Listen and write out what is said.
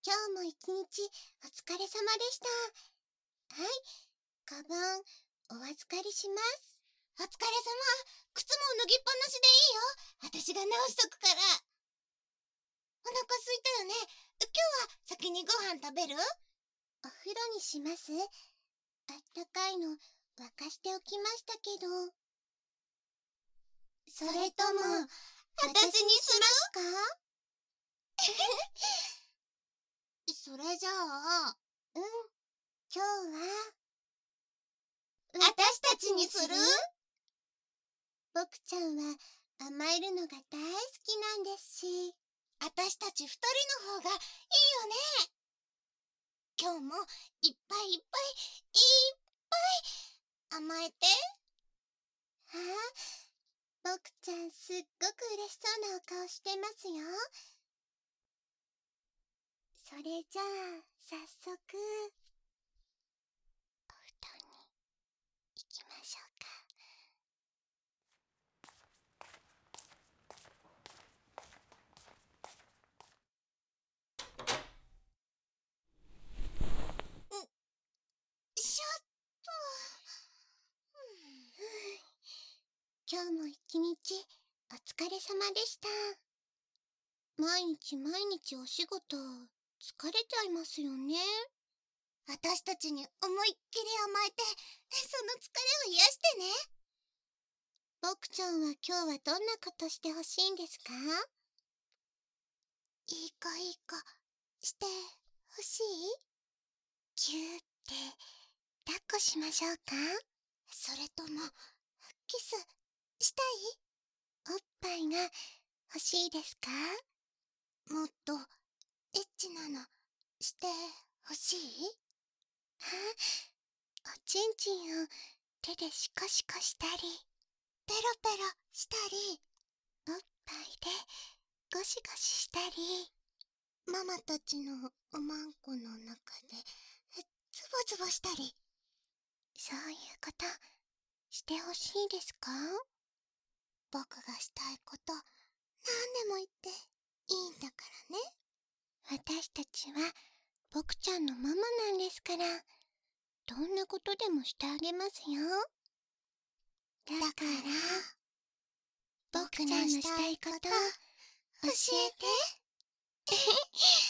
今日も一日お疲れ様でした。はい、カバンお預かりします。お疲れ様。靴も脱ぎっぱなしでいいよ。私が直しとくから。お腹空いたよね。今日は先にご飯食べる？お風呂にします。あったかいの沸かしておきましたけど。それとも、私にするか？それじゃあ、今日は、私たちにする？僕ちゃんは甘えるのが大好きなんですし、私たち二人の方がいいよね。今日もいっぱいいっぱい、いっぱい甘えて。ああ、僕ちゃんすっごく嬉しそうなお顔してますよ。それじゃあ、早速、お布団に行きましょうか。しょっと。今日も一日お疲れ様でした。毎日お仕事疲れちゃいますよね。私たちに思いっきり甘えて、その疲れを癒してね。僕ちゃんは今日はどんなことしてほしいんですか？いい子してほしい？ぎゅーって抱っこしましょうか？それともキスしたい？おっぱいが欲しいですか？もっとエッチなのしてほしい？おちんちんを手でシコシコしたり、ペロペロしたり、おっぱいでゴシゴシしたり、ママたちのおまんこの中でズボズボしたり。そういうことしてほしいですか？僕がしたいこと何でも言っていいんだからね。私たちは僕ちゃんのママなんですから、どんなことでもしてあげますよ。だから僕ちゃんのしたいこと教えて。